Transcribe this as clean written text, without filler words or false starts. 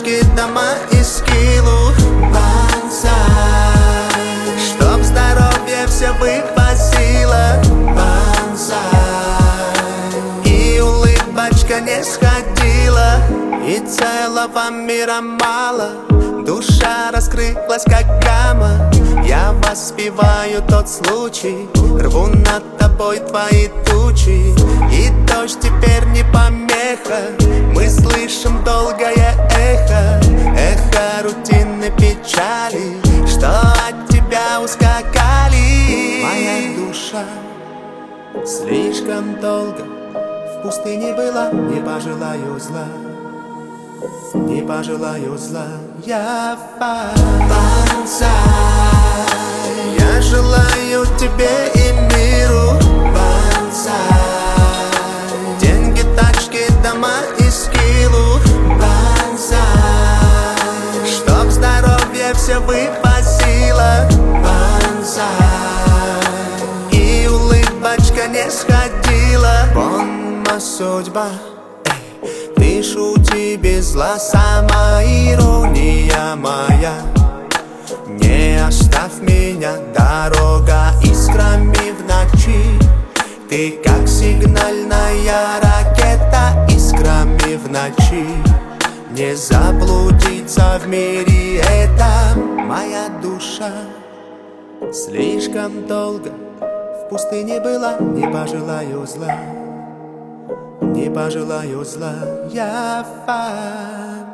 тачки, дома и скиллу. Бонсай, чтоб здоровье все вывозило. Бонсай, и улыбочка не сходила, и целого мира мало. Душа раскрылась как гамма. Я воспеваю тот случай, рву над тобой твои тучи. И дождь теперь не помеха, мы слышим долгое эхо. Эхо рутины печали, что от тебя ускакали. Моя душа слишком долго в пустыне была, не пожелаю зла. Не пожелаю зла, я бонсай. Я желаю тебе и миру. Бонсай, деньги, тачки, дома и скиллу. Бонсай, чтоб здоровье все вывозило. Бонсай, и улыбочка не сходила. Бонма судьба, пишу тебе зла, сама ирония моя. Не оставь меня, дорога искрами в ночи. Ты как сигнальная ракета, искрами в ночи. Не заблудиться в мире этом. Моя душа слишком долго в пустыне была, не пожелаю зла. Не пожелаю зла, я